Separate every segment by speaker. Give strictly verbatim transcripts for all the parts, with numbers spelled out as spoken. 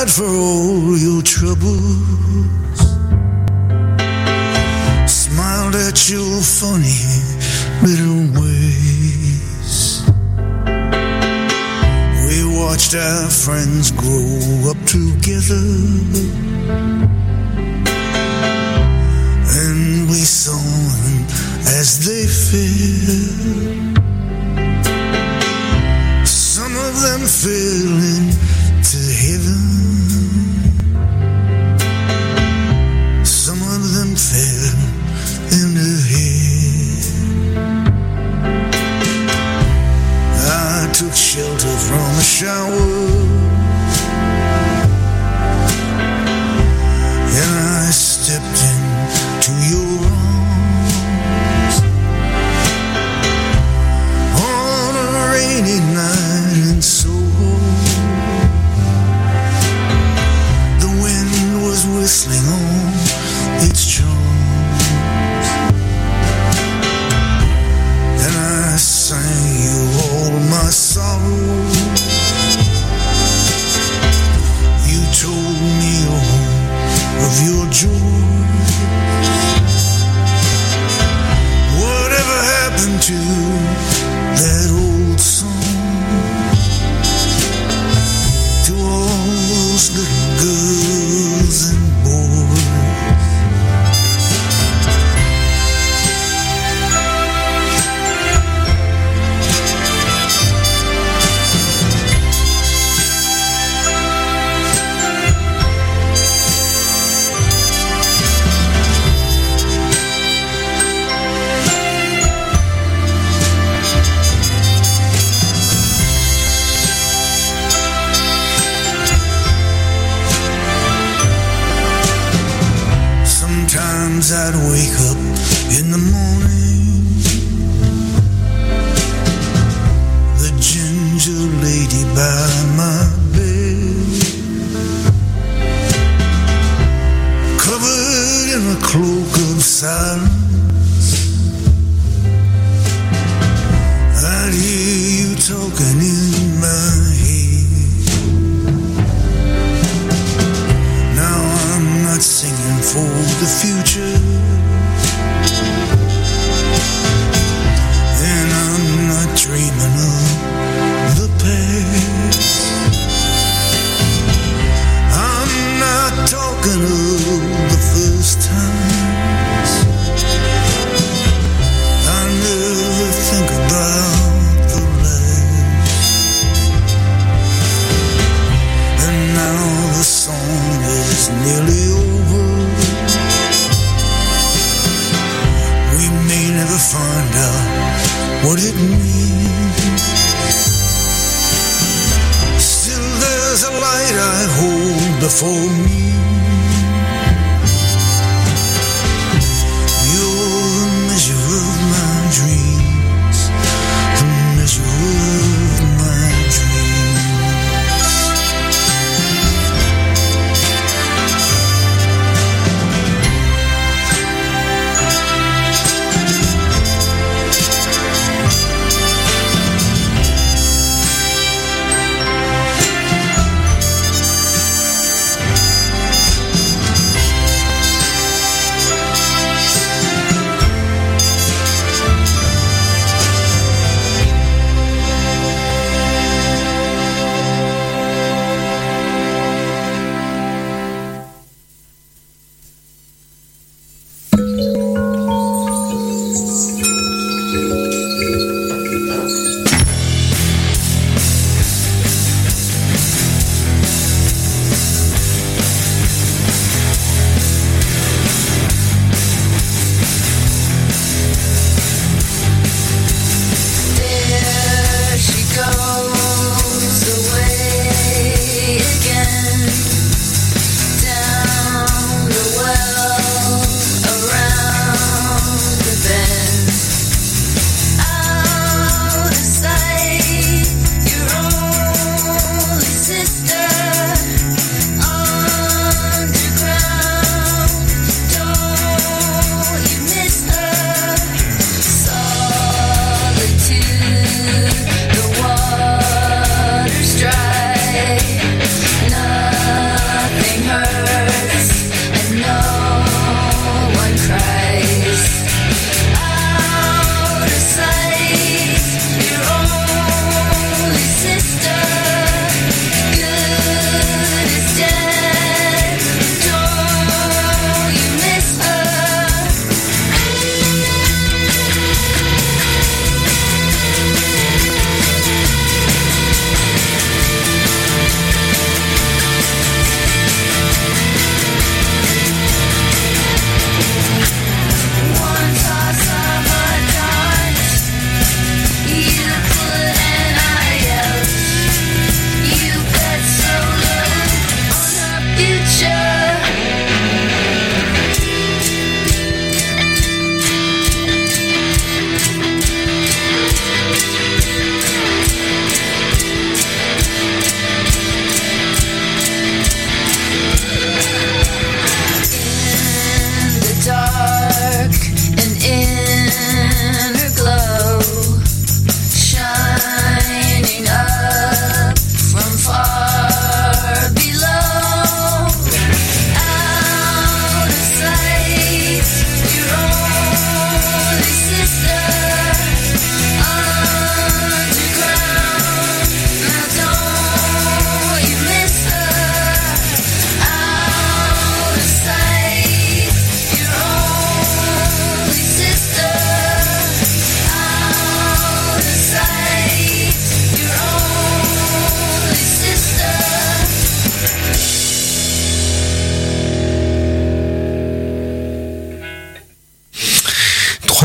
Speaker 1: for all your troubles, smiled at your funny little ways. We watched our friends grow up together, and we saw them as they fell. Some of them fell into heaven, some of them fell into hell. I took shelter from a shower, and I stepped into your arms on a rainy night in Soho. The wind was whistling on its charms, and I sang you all my sorrow. You told me all of your joy. Whatever happened to that old song, to all those little girls and boys? Sometimes I'd wake up in the morning, the ginger lady by my bed, covered in a cloak of silence. I'd hear you talking in my head. Now I'm not singing for the future, and I'm not dreaming of the past. I'm not talking of the first times. I never think about the last. And now the song is nearly over. We may never find out what it means. Still there's a light I hold before me. You're the measure of my dreams, the measure of my dreams.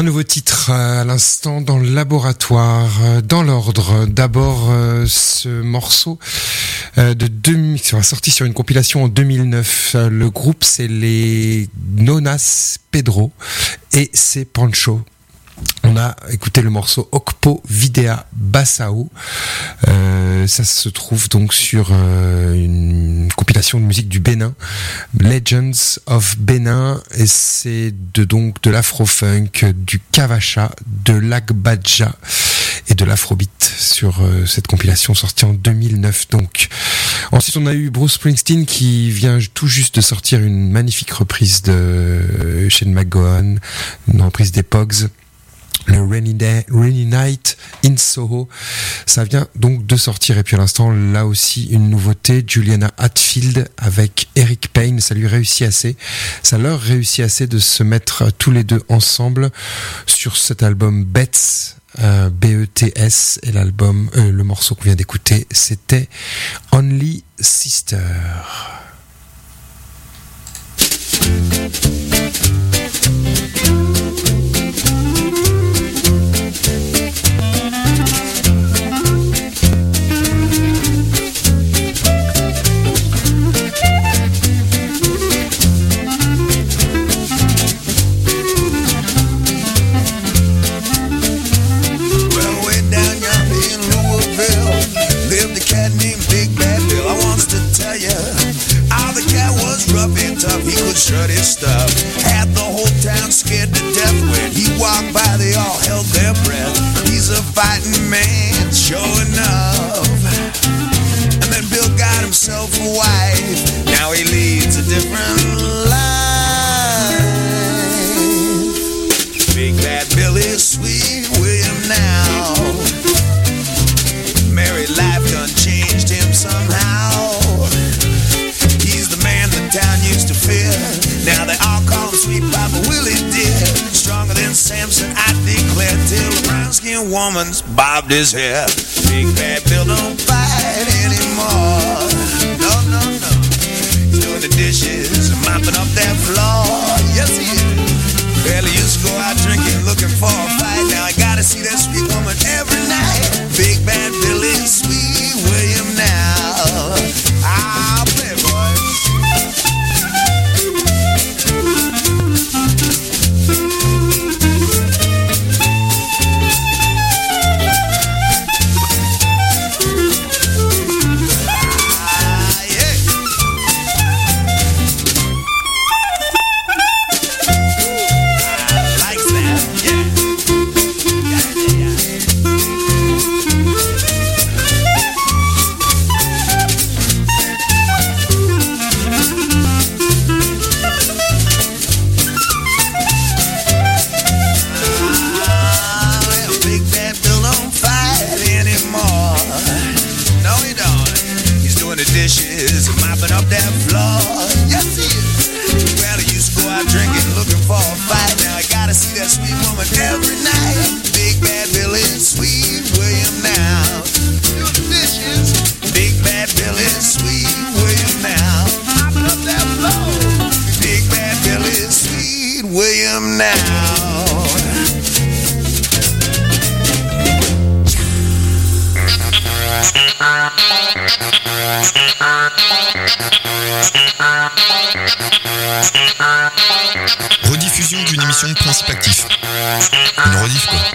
Speaker 2: nouveau titre à l'instant dans le laboratoire, dans l'ordre. D'abord euh, ce morceau euh, de deux, sorti sur une compilation en deux mille neuf. Le groupe c'est les Nonas Pedro et c'est Pancho. On a écouté le morceau Okpo Videa Bassao. Euh, ça se trouve donc sur euh, une compilation de musique du Bénin, Legends of Bénin, et c'est de donc de l'afro-funk, du kavacha, de l'agbaja et de l'afrobeat sur euh, cette compilation sortie en deux mille neuf. Donc ensuite on a eu Bruce Springsteen qui vient tout juste de sortir une magnifique reprise de euh, Shane McGowan, une reprise des Pogs. Le Rainy, Day, Rainy Night in Soho, ça vient donc de sortir. Et puis à l'instant, là aussi, une nouveauté, Juliana Hatfield avec Eric Payne. Ça lui réussit assez, ça leur réussit assez de se mettre tous les deux ensemble sur cet album Bets, euh, B E T S, et l'album, euh, le morceau qu'on vient d'écouter, c'était Only Sister.
Speaker 1: Shut his stuff. Had the whole town scared to death. When he walked by, they all held their breath. He's a fighting man, sure enough. And then Bill got himself a wife. Now he leads a different life. Big bad Bill is Sweet William now. Married life done changed him somehow. Town used to fear. Now they all call him Sweet Papa Willie dear. Stronger than Samson, I declare, till the brown-skinned woman's bobbed his hair. Big bad Bill don't fight anymore. No, no, no. He's doing the dishes and mopping up that floor. Yes, he is. Well, he used to go out drinking, looking for a fight. Now I gotta see that sweet woman every night. Big bad Bill is Sweet William now. I'll play, boys. Dishes, mopping up that floor. Yes, he is. Well, he used to go out drinking, looking for a fight. Now I gotta see that sweet woman every night. Big bad Billy, Sweet William now. Doing the dishes. Big bad Billy, Sweet William now. Mopping up that floor. Big bad Billy, Sweet William now.
Speaker 3: Rediffusion d'une émission de Principe Actif. Une rediff quoi.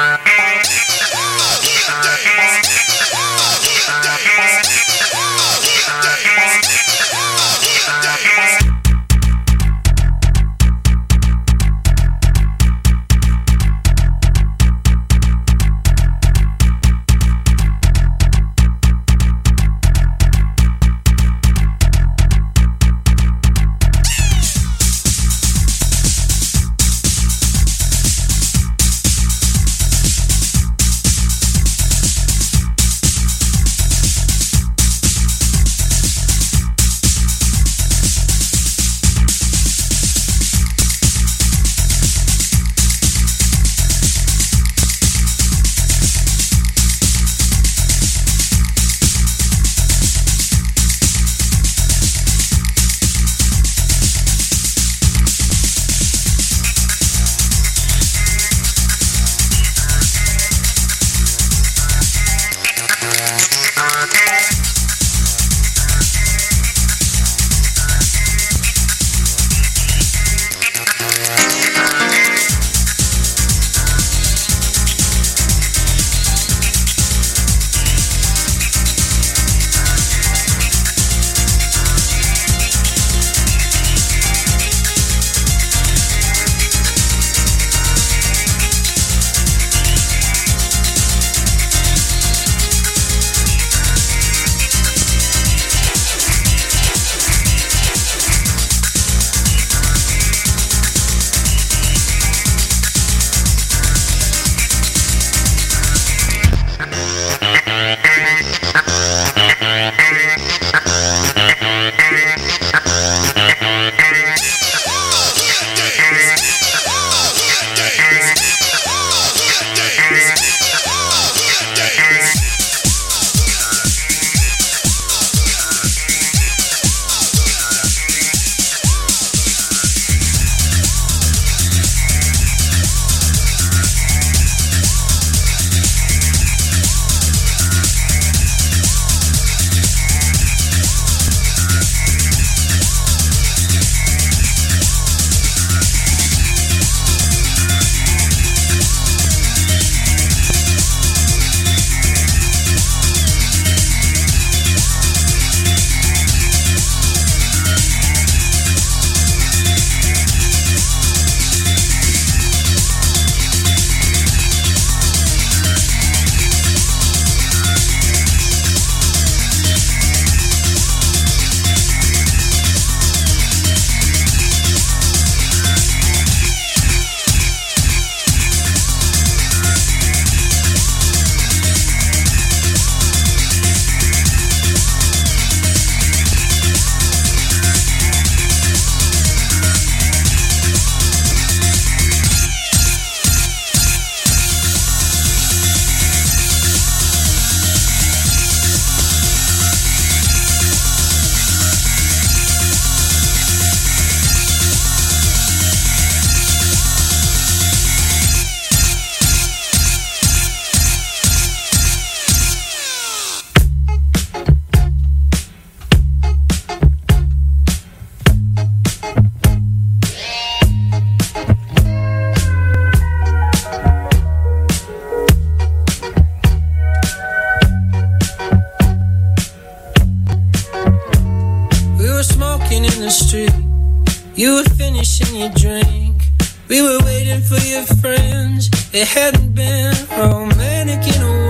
Speaker 4: You were finishing your drink. We were waiting for your friends. It hadn't been romantic in a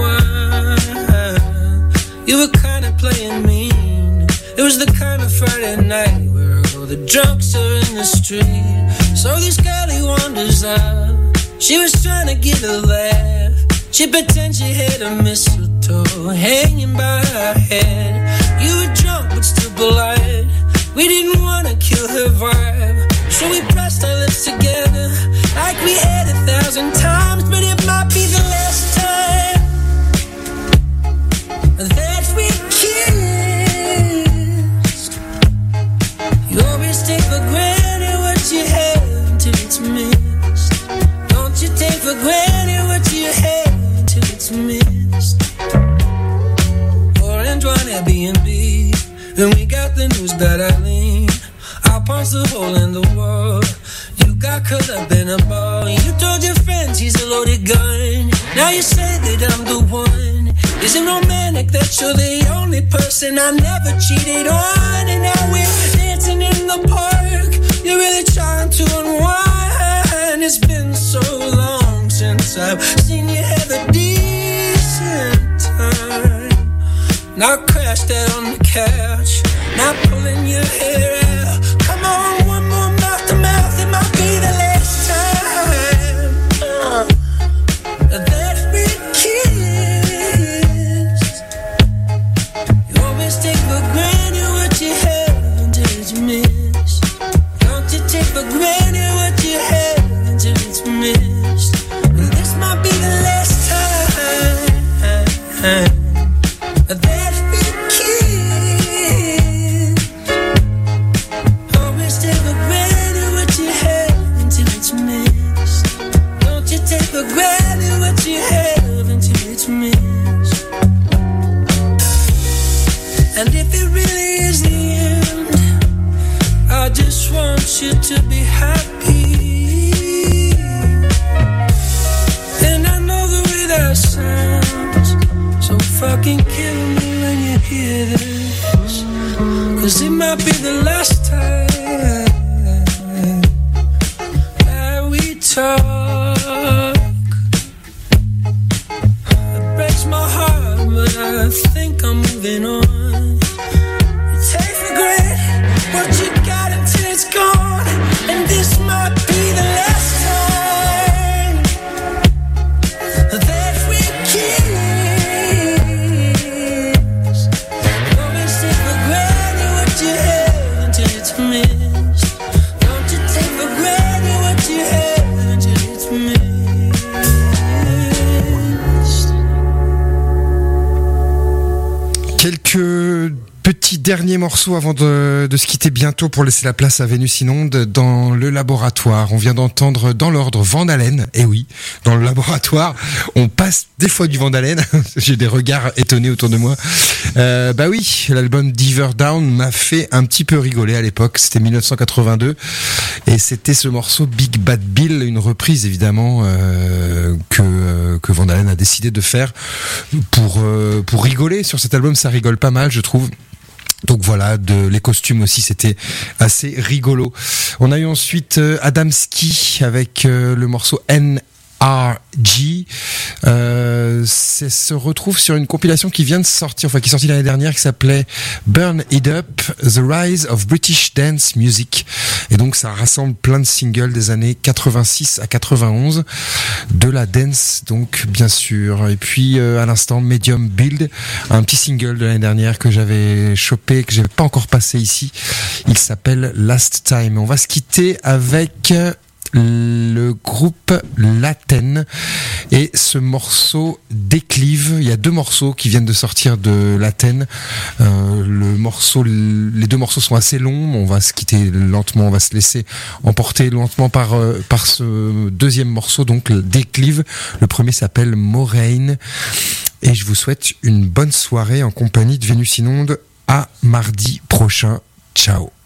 Speaker 4: while. You were kinda playing mean. It was the kind of Friday night where all the drunks are in the street. So this girl he wanders out. She was trying to get a laugh. She pretends she had a mistletoe hanging by her head. You were drunk but still polite. We didn't want to kill her vibe, so we pressed our lips together like we had a thousand times, but it might be the last time that we kissed. You always take for granted what you have until it's missed. Don't you take for granted what you have until it's missed. Orange one Airbnb. And we got the news that Eileen, I punched a hole in the wall. You Now you say that I'm the one. Isn't romantic that you're the only person I never cheated on? And now we're dancing in the park. You're really trying to unwind. It's been so long since I've seen you have a decent time. Now crashed out on the couch. Now pulling your hair out. Come on, one more mouth to mouth. It might be the last time uh, that we kiss. You always take for granted what you have until it's missed. Don't you take for granted what you have until it's missed. Well, this might be the last time that we kiss. Always take for granted what you have until it's missed. Don't you take for granted what you have until it's missed. And if it really is the end, I just want you to be happy. And I know the way that sounds, so fucking kill me when you hear this. Cause it might be the last time that we talk. It breaks my heart, but I think I'm moving on. You take for granted what you got until it's gone. And this might be the last time that we kiss. Always take for granted what you have until it's missed. Don't you take for granted what you have until it's missed.
Speaker 2: Quelques petits derniers morceaux avant de, de se quitter bientôt pour laisser la place à Vénus Inonde dans le laboratoire. On vient d'entendre dans l'ordre Van Halen. Et oui, dans le laboratoire, on passe des fois du Van Halen. J'ai des regards étonnés autour de moi. Euh, bah oui, l'album Diver Down m'a fait un petit peu rigoler à l'époque. C'était dix-neuf cent quatre-vingt-deux et c'était ce morceau Big Bad Bill, une reprise évidemment euh, que que Van Halen a décidé de faire pour euh, pour rigoler sur cet album. Ça rigole pas mal, je trouve. Donc voilà, de, les costumes aussi, c'était assez rigolo. On a eu ensuite euh, Adamski avec euh, le morceau N R G. Euh, ça se retrouve sur une compilation qui vient de sortir, enfin qui est sortie l'année dernière, qui s'appelait Burn It Up, The Rise of British Dance Music. Et donc ça rassemble plein de singles des années quatre-vingt-six à quatre-vingt-onze, de la dance donc bien sûr. Et puis euh, à l'instant Medium Build, un petit single de l'année dernière que j'avais chopé, que j'avais pas encore passé ici. Il s'appelle Last Time. On va se quitter avec le groupe Laten et ce morceau Déclive. Il y a deux morceaux qui viennent de sortir de Laten. Euh, le morceau, les deux morceaux sont assez longs. On va se quitter lentement, on va se laisser emporter lentement par euh, par ce deuxième morceau, donc Déclive. Le premier s'appelle Moraine. Et je vous souhaite une bonne soirée en compagnie de Vénus Inonde. À mardi prochain. Ciao.